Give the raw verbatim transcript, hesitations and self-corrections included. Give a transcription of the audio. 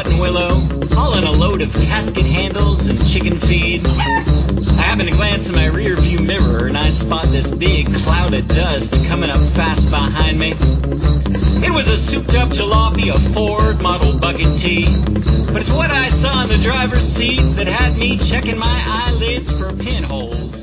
button willow, all in a load of casket handles and chicken feed. I happen to glance in my rear view mirror and I spot this big cloud of dust coming up fast behind me. It was a souped-up jalopy, a Ford Model Bucket T. But it's what I saw in the driver's seat that had me checking my eyelids for pinholes.